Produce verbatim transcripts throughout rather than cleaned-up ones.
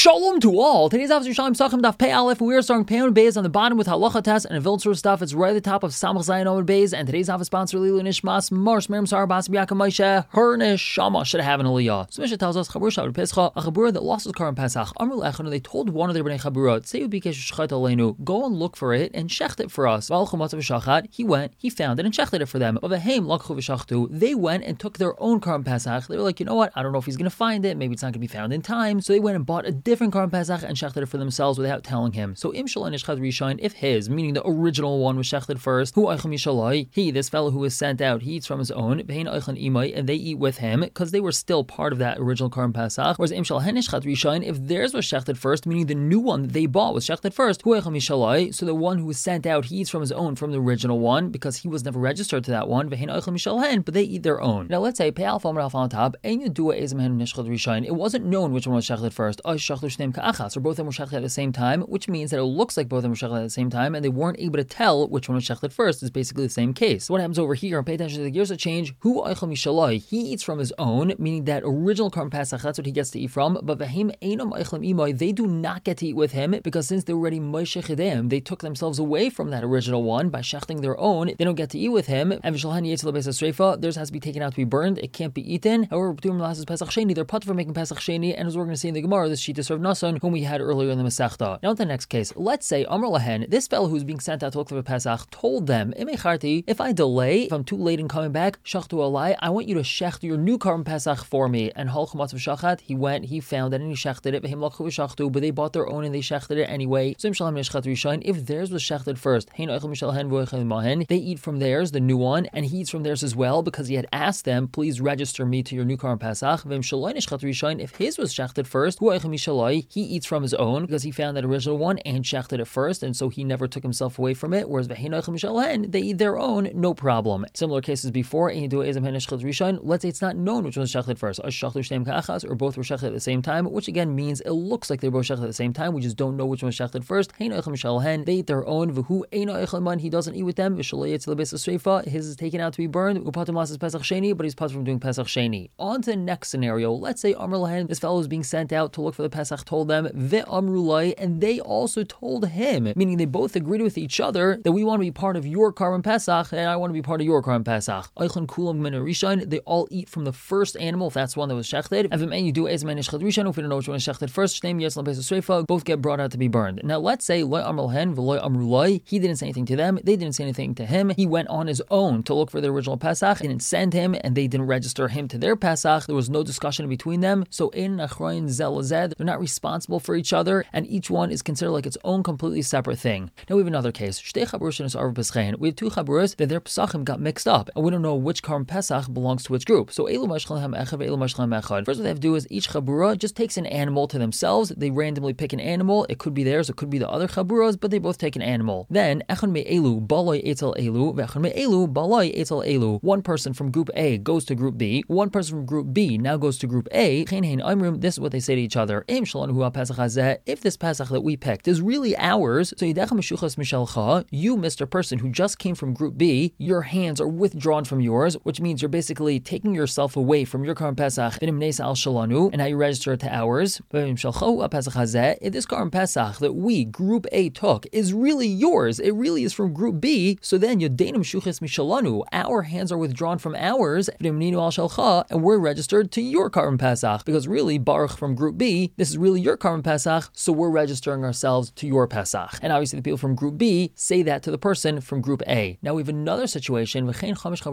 Shalom to all. Today's Avos Yerushalayim Sachim Daf Pei Aleph. We are starting Pei Amud Beis on the bottom with Halacha Test and a Viltzur stuff. It's right at the top of Samach Zayin Amud Beis. And today's Avos sponsor Lilu Nishmas Marsh Miriam Sarah Bas Biaka Moshe. Her neshama should have an aliyah. So Mishnah tells us Chabur Shavur Pescha, a Chabura that lost his car in Pesach. Amru Lechanu, they told one of their bnei Chaburot, Seiu Bikesh Shechet Aleinu, go and look for it and shecht it for us. V'alchu Matzav Shachat, he went, he found it and shechted it for them. But V'heim Lakchu V'shachtu, they went and took their own car in Pesach. They were like, you know what? I don't know if he's going to find it. Maybe it's not going to be found in time. So they went and bought a different car in Pesach and shechted it for themselves without telling him. So Im Shalai Nishchad Rishon, if his, meaning the original one, was shechted first, Hu Eichel Mishalai, he, this fellow who was sent out, he eats from his own, V'hein Eichel Imai, and they eat with him because they were still part of that original car in Pesach. Whereas Im Shalai Nishchad Rishon, if theirs was shechted first, meaning the new one that they bought was shechted first, Hu Eichel Mishalai, so the one who was sent out, he eats from his own from the original one because he was never registered to that one, V'hein Eichel Mishalai, but they eat their own. Now let's say Pei Alpha Amar Alpha on top, and you do a Ezem Hen Nishchad Rishon. It wasn't known which one was shechted first. Or both of them were shechted at the same time, which means that it looks like both of them were shechted at the same time, and they weren't able to tell which one was shechted first. It's basically the same case. So what happens over here, and pay attention to the gears of change, Hu Eichel Mishalai, he eats from his own, meaning that original Karm Pesach, that's what he gets to eat from, but V'heim Einam Eichel Imai, they do not get to eat with him, because since they were already Moshe Chedem, they took themselves away from that original one by shechting their own, they don't get to eat with him, and V'shalhan Yetzel Beis HaSreifa, theirs has to be taken out to be burned, it can't be eaten. However, B'tum L'Asas Pesach Sheni, they're put for making Pesach Sheni, and as we're going to see in the Gemara, this Shita served Nasan, whom we had earlier in the Masechta. Now, in the next case, let's say Amr Lahen, this fellow who's being sent out to look for the Pesach, told them, if I delay, if I'm too late in coming back, Shachtu Alai, I want you to shecht your new Karm Pesach for me. And Halchu Matzav Shachat, he went, he found it, and he shechted it, V'him Lakchu V'shachtu, but they bought their own and they shechted it anyway. So Shalom Nishchat Rishon, if theirs was shechted first, Hein Eichel Mishalhen V'Eichel Mahen, they eat from theirs, the new one, and he eats from theirs as well, because he had asked them, please register me to your new Karm Pesach. V'im Shalom Nishchat Rishon, if his was shechted first, V'Eichel Mishalai, he eats from his own, because he found that original one and shechted it first, and so he never took himself away from it, whereas V'Hein Eichel Mishalhen, they eat their own, no problem. Similar cases before, and you do Ezem Hen Nishchat Rishon, let's say it's not known which one was shechted first, or both were shechted at the same time, which again means it looks like they were both shechted at the same time, we just don't know which one was shechted first. Hein Eichel Mishalhen, they eat their own, V'hu Eino Eichel Man, he doesn't eat with them, V'shalei Yetzel Beis HaSreifa, his is taken out to be burned, Upatim Lasas Pesach Sheni, but he's put from doing Pesach Sheni. On to the next scenario, let's say Amr Lahen, this fellow is being sent out to look for the Pesach, told them, Ve'amru Lai, and they also told him, meaning they both agreed with each other that we want to be part of your Karm Pesach, and I want to be part of your Karm Pesach. Eichel Kulam Min Rishon, they all eat from the first animal, if that's one that was shechted, and V'men you do Ezem Hen Nishchat Rishon, if we don't know which one is shechted first, Shneim Yetzel Beis HaSreifa, both get brought out to be burned. Now let's say Loi Amr Lahen, V'loi Amru Lai, he didn't say anything to them, they didn't say anything to him, he went on his own to look for the original Pesach, they didn't send him, and they didn't register him to their Pesach, there was no discussion between them, so Ein Achroin Zel Zed, they're not responsible for each other, and each one is considered like its own completely separate thing. Now we have another case, Shtei Chaburos Shenas Arv Peschein, we have two Chaburos that their Pesachim got mixed up, and we don't know which Karm Pesach belongs to which group, so Elu Mashchalem Echad, Elu Mashchalem Echad. First what they have to do is each Chabura just takes an animal to themselves, they randomly pick an animal, it could be theirs, it could be the other Chaburos, but they both take an animal. Then, Echad Me'elu, Baloi Etel Elu, V'Echad Me'elu, Baloi Etel Elu. One person from group A goes to group B, one person from group B now goes to group A, Chen Hein Imrim, this is what they say to each other, Im Shalon Hua Pesach Hazeh, if this Pesach that we picked is really ours, so Yidecha Meshuchas Mishalcha, you, Mister Person who just came from group B, your hands are withdrawn from yours, which means you're basically taking yourself away from your Karm Pesach, V'nim Neis Al Shalanu, and now you register it to ours, V'im Shalcha Pesach Hazeh, if this Karm Pesach that we, group A, took is really yours, it really is from group B, so then Yodenim Shuchas Mishalanu, our hands are withdrawn from ours, V'nim Ninu Al Shalcha, and we're registered to your Karm Pesach, because really, Baruch from group B, this is really your Karm Pesach, so we're registering ourselves to your Pesach. And obviously the people from group B say that to the person from group A. Now we have another situation, if we have five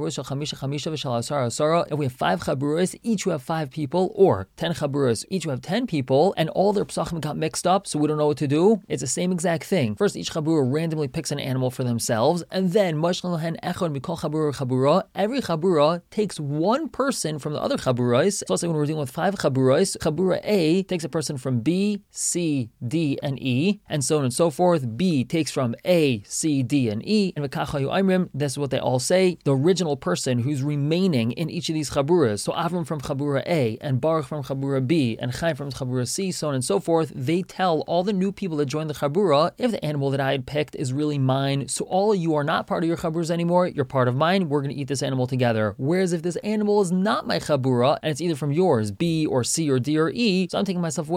chaburos, each who have five people, or ten chaburos, each who have ten people, and all their Pesachim got mixed up, so we don't know what to do, it's the same exact thing. First, each chabura randomly picks an animal for themselves, and then every chabura takes one person from the other chaburos. So let's say when we're dealing with five chaburos, chabura A takes a person from B, C, D, and E, and so on and so forth. B takes from A, C, D, and E, and this is what they all say. The original person who's remaining in each of these chaburas, so Avram from chabura A, and Baruch from chabura B, and Chaim from chabura C, so on and so forth, they tell all the new people that join the chabura, if the animal that I had picked is really mine, so all of you are not part of your chaburas anymore, you're part of mine, we're going to eat this animal together. Whereas if this animal is not my chabura, and it's either from yours, B or C or D or E, so I'm taking myself away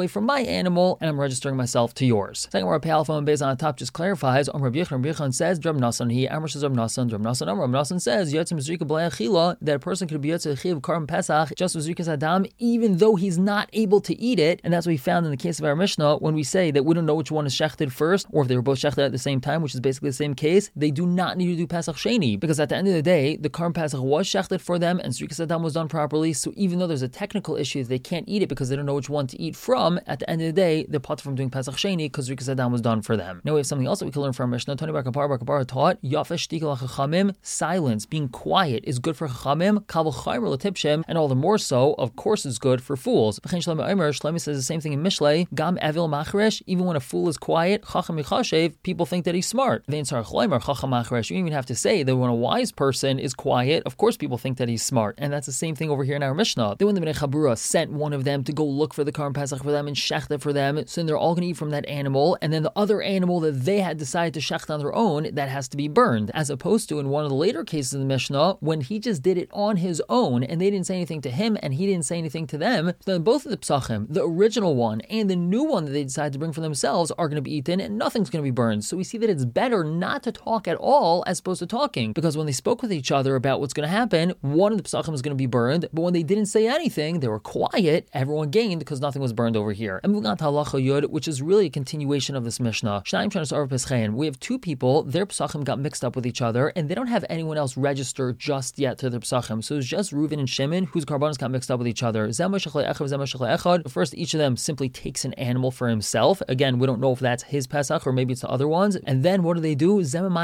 away from my animal and I'm registering myself to yours. Second word, Pe'alphone based on the top just clarifies. Om Rabbi Yechon, Rabbi Yechon says, Drab Nasan, he, Amr says, Drab Nasan, Drab Nasan, Amr, Nasan says, Yotzim Zrika B'lei Achila, that a person could be Yotzim Chiv Karm Pesach, just with Zrikas Adam, even though he's not able to eat it. And that's what we found in the case of our Mishnah when we say that we don't know which one is shechted first, or if they were both shechted at the same time, which is basically the same case, they do not need to do Pesach Sheni, because at the end of the day, the Karm Pesach was shechted for them, and Zrikas Adam was done properly, so even though there's a technical issue that they can't eat it because they don't know which one to eat from, at the end of the day, they're potter from doing Pesach Sheni because Zrikas Adam was done for them. Now we have something else that we can learn from Mishnah. Tony Bar Kapar Bar Kapar taught, Yafesh Tikal HaChachamim, silence, being quiet is good for Chachamim, Kabel Chaymer L'Tipshim, and all the more so, of course, is good for fools. Shlomi says the same thing in Mishlei, Gam Evil Machresh, even when a fool is quiet, Chacham Yichashev, people think that he's smart. You don't even have to say that when a wise person is quiet, of course people think that he's smart. And that's the same thing over here in our Mishnah. Then when the Bnei Chabura sent one of them to go look for the Karm Pesach for them and shecht it for them, so then they're all going to eat from that animal, and then the other animal that they had decided to shecht on their own, that has to be burned. As opposed to in one of the later cases in the Mishnah, when he just did it on his own, and they didn't say anything to him, and he didn't say anything to them, then both of the Pesachim, the original one and the new one that they decided to bring for themselves, are going to be eaten, and nothing's going to be burned. So we see that it's better not to talk at all as opposed to talking, because when they spoke with each other about what's going to happen, one of the Pesachim is going to be burned, but when they didn't say anything, they were quiet, everyone gained because nothing was burned over here. And moving on to Halacha Yud, which is really a continuation of this Mishnah. We have two people, their Pesachim got mixed up with each other, and they don't have anyone else registered just yet to their Pesachim. So it's just Reuven and Shimon whose Karbanos got mixed up with each other. First, each of them simply takes an animal for himself. Again, we don't know if that's his Pesach or maybe it's the other ones. And then what do they do?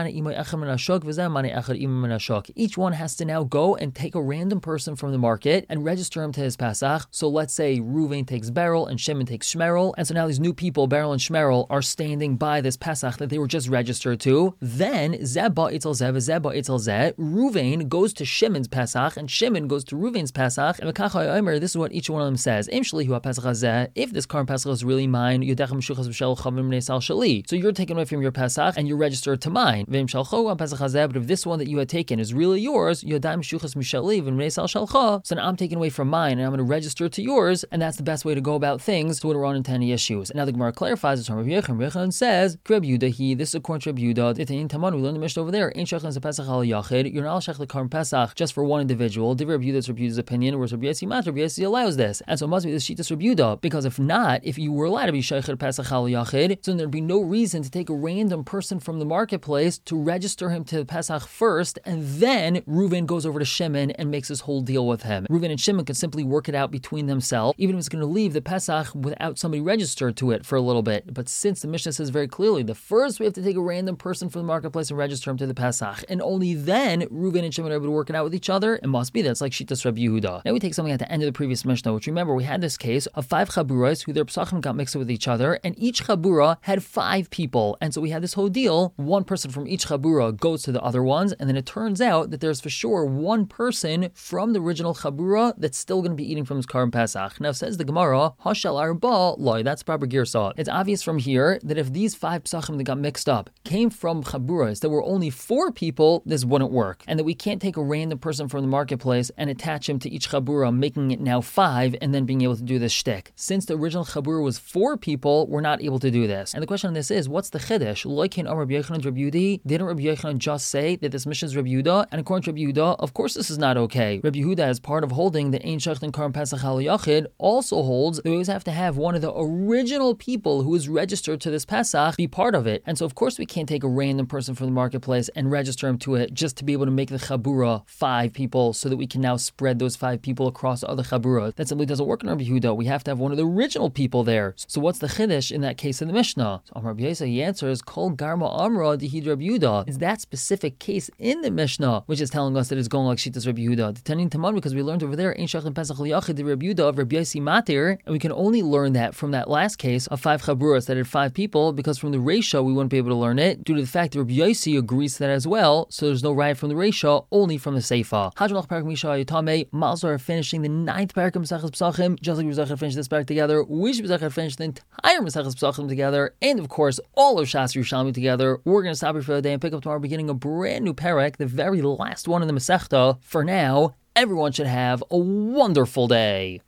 Each one has to now go and take a random person from the market and register him to his Pesach. So let's say Reuven takes Beryl and Shimon takes Shmerel. And so now these new people, Beryl and Shmerel, are standing by this Pesach that they were just registered to. Then Zeba Itzel Zeb, Zeba Itzel Zeb, Reuven goes to Shimon's Pesach and Shimon goes to Reuven's Pesach. And this is what each one of them says. If this Karm Pesach is really mine, so you're taken away from your Pesach and you're registered to mine. But if this one that you had taken is really yours, so now I'm taken away from mine and I'm going to register to yours, and that's the best way to go about things so we don't run into any issues. And now the Gemara clarifies this from Rabbi Yechon. Rabbi Yechon says, this is according to Rabbi Yehuda. We learned the Mishnah over there. You're not shech the Karm Pesach just for one individual. Rabbi Yehuda's Rabbi Yehuda's opinion, whereas Rabbi Yossi Mat, Rabbi Yossi allows this. And so it must be the Shittas Rabbi Yehuda, because if not, if you were allowed to be sheicher Pesach al Yachid, so then there'd be no reason to take a random person from the marketplace to register him to the Pesach first, and then Reuven goes over to Shimon and makes this whole deal with him. Reuven and Shimon could simply work it out between themselves, even if it's going to leave the Pesach without somebody registered to it for a little bit. But since the Mishnah says very clearly, the first we have to take a random person from the marketplace and register him to the Pesach, and only then Reuven and Shimon are able to work it out with each other, it must be that's like Shittas Rabbi Yehuda. Now we take something at the end of the previous Mishnah, which remember we had this case of five chaburas who their Pesachim got mixed up with each other, and each chabura had five people, and so we had this whole deal. One person from each chabura goes to the other ones, and then it turns out that there's for sure one person from the original chabura that's still going to be eating from his Karm Pesach. Now says the Gemara, Hashal Arba Loi, that's proper girsah. It's obvious from here that if these five Pesachim that got mixed up came from chaburas that were only four people, this wouldn't work, and that we can't take a random person from the marketplace and attach him to each chabura, making it now five, and then being able to do this shtick. Since the original chabura was four people, we're not able to do this. And the question on this is, what's the chiddush? Like in Rabbi Yochanan and Rabbi Yehudi, didn't Rabbi Yochanan just say that this mission is Rabbi Yehuda? And according to Rabbi Yehuda, of course this is not okay. Rabbi Yehuda, as part of holding the Ein Shech and Karm Pesach Al Yachid, also holds that we always have to have one of the original people who is registered to this Pesach be part of it. And so of course we can't take a random person from the marketplace and register him to it just to be able to make the chabura five people so that we can now spread those five people across other chabura. That simply doesn't work in Rabbi Yehuda. We have to have one of the original people there. So what's the chiddush in that case in the Mishnah? So Rabbi Yosef, he answers, Kol Garma Amra Dihid Rabbi Yehuda. Is that specific case in the Mishnah, which is telling us that it's going like Shittas Rabbi Yehuda. Depending Taman, because we learned over there, Ein Shach and Pesach Liyachid, the Rabbi Yehuda of Rabbi Yossi Matir, and we can only learn that from that last case of five chaburas that had five people, because from the Reisha we wouldn't be able to learn it due to the fact that Rabbi Yossi agrees to that as well. So there's no right from the Reisha, only from the Seifa. Hajjalach Parak Misha Yotame, Malzor are finishing the ninth parak of Mesachas Pesachim, just like we were finish this parak together. We should be finish the entire Mesachas Pesachim together, and of course all of Shas Yerushalmi together. We're going to stop here for the day and pick up tomorrow, beginning a brand new parak, the very last one in the Masechta. For now, everyone should have a wonderful day.